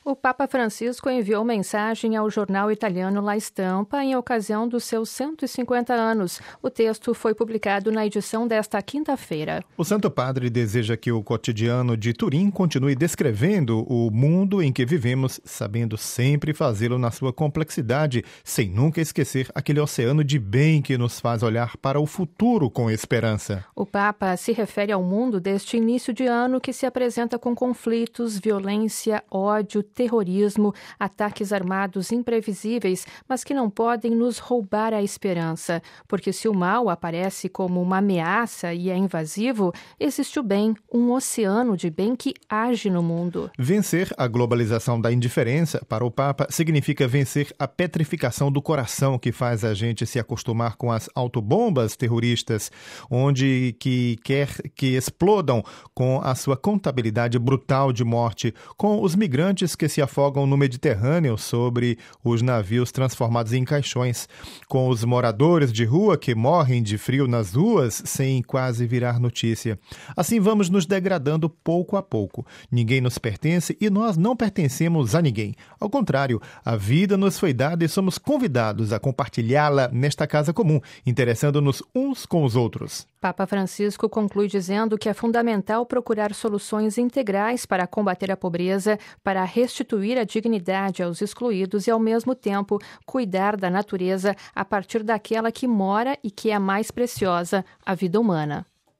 O Papa Francisco enviou mensagem ao jornal italiano La Stampa em ocasião dos seus 150 anos. O texto foi publicado na edição desta quinta-feira. O Santo Padre deseja que o cotidiano de Turim continue descrevendo o mundo em que vivemos, sabendo sempre fazê-lo na sua complexidade, sem nunca esquecer aquele oceano de bem que nos faz olhar para o futuro com esperança. O Papa se refere ao mundo deste início de ano que se apresenta com conflitos, violência, ódio, terrorismo, ataques armados imprevisíveis, mas que não podem nos roubar a esperança, porque se o mal aparece como uma ameaça e é invasivo, existe o bem, um oceano de bem que age no mundo. Vencer a globalização da indiferença, para o Papa, significa vencer a petrificação do coração que faz a gente se acostumar com as autobombas terroristas, onde que quer que explodam com a sua contabilidade brutal de morte, com os migrantes que se afogam no Mediterrâneo sobre os navios transformados em caixões, com os moradores de rua que morrem de frio nas ruas sem quase virar notícia. Assim vamos nos degradando pouco a pouco. Ninguém nos pertence e nós não pertencemos a ninguém. Ao contrário, a vida nos foi dada e somos convidados a compartilhá-la nesta casa comum, interessando-nos uns com os outros. Papa Francisco conclui dizendo que é fundamental procurar soluções integrais para combater a pobreza, para restituir a dignidade aos excluídos e, ao mesmo tempo, cuidar da natureza a partir daquela que mora e que é a mais preciosa, a vida humana.